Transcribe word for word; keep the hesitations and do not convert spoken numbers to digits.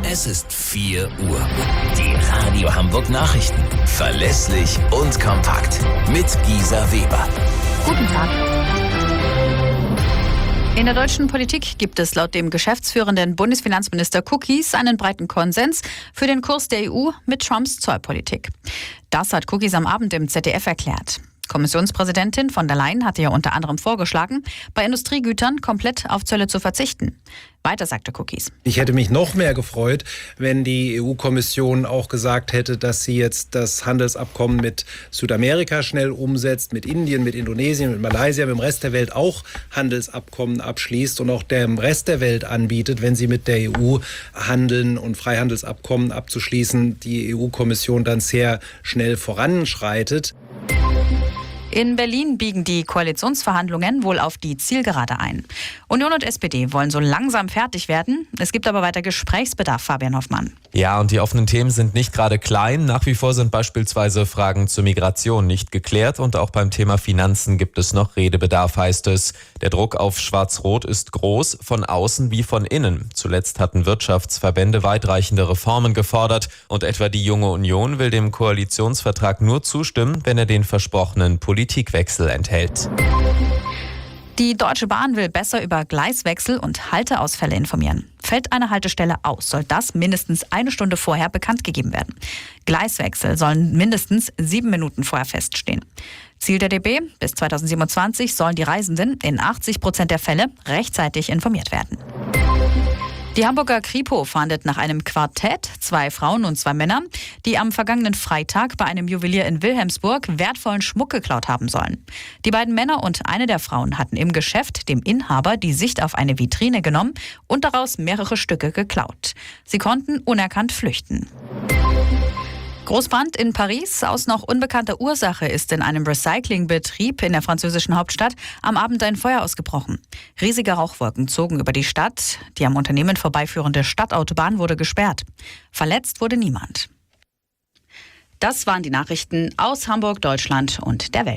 Es ist vier Uhr. Die Radio Hamburg Nachrichten. Verlässlich und kompakt. Mit Gisa Weber. Guten Tag. In der deutschen Politik gibt es laut dem geschäftsführenden Bundesfinanzminister Cookies einen breiten Konsens für den Kurs der E U mit Trumps Zollpolitik. Das hat Cookies am Abend im Z D F erklärt. Kommissionspräsidentin von der Leyen hatte ja unter anderem vorgeschlagen, bei Industriegütern komplett auf Zölle zu verzichten. Weiter sagte Cookies. Ich hätte mich noch mehr gefreut, wenn die E U-Kommission auch gesagt hätte, dass sie jetzt das Handelsabkommen mit Südamerika schnell umsetzt, mit Indien, mit Indonesien, mit Malaysia, mit dem Rest der Welt auch Handelsabkommen abschließt und auch dem Rest der Welt anbietet, wenn sie mit der E U handeln und Freihandelsabkommen abzuschließen, die E U-Kommission dann sehr schnell voranschreitet. In Berlin biegen die Koalitionsverhandlungen wohl auf die Zielgerade ein. Union und S P D wollen so langsam fertig werden. Es gibt aber weiter Gesprächsbedarf, Fabian Hoffmann. Ja, und die offenen Themen sind nicht gerade klein. Nach wie vor sind beispielsweise Fragen zur Migration nicht geklärt. Und auch beim Thema Finanzen gibt es noch Redebedarf, heißt es. Der Druck auf Schwarz-Rot ist groß, von außen wie von innen. Zuletzt hatten Wirtschaftsverbände weitreichende Reformen gefordert. Und etwa die Junge Union will dem Koalitionsvertrag nur zustimmen, wenn er den versprochenen Politikwechsel enthält. Die Deutsche Bahn will besser über Gleiswechsel und Halteausfälle informieren. Fällt eine Haltestelle aus, soll das mindestens eine Stunde vorher bekannt gegeben werden. Gleiswechsel sollen mindestens sieben Minuten vorher feststehen. Ziel der D B: bis zweitausendsiebenundzwanzig sollen die Reisenden in achtzig Prozent der Fälle rechtzeitig informiert werden. Die Hamburger Kripo fahndet nach einem Quartett, zwei Frauen und zwei Männer, die am vergangenen Freitag bei einem Juwelier in Wilhelmsburg wertvollen Schmuck geklaut haben sollen. Die beiden Männer und eine der Frauen hatten im Geschäft dem Inhaber die Sicht auf eine Vitrine genommen und daraus mehrere Stücke geklaut. Sie konnten unerkannt flüchten. Großbrand in Paris. Aus noch unbekannter Ursache ist in einem Recyclingbetrieb in der französischen Hauptstadt am Abend ein Feuer ausgebrochen. Riesige Rauchwolken zogen über die Stadt. Die am Unternehmen vorbeiführende Stadtautobahn wurde gesperrt. Verletzt wurde niemand. Das waren die Nachrichten aus Hamburg, Deutschland und der Welt.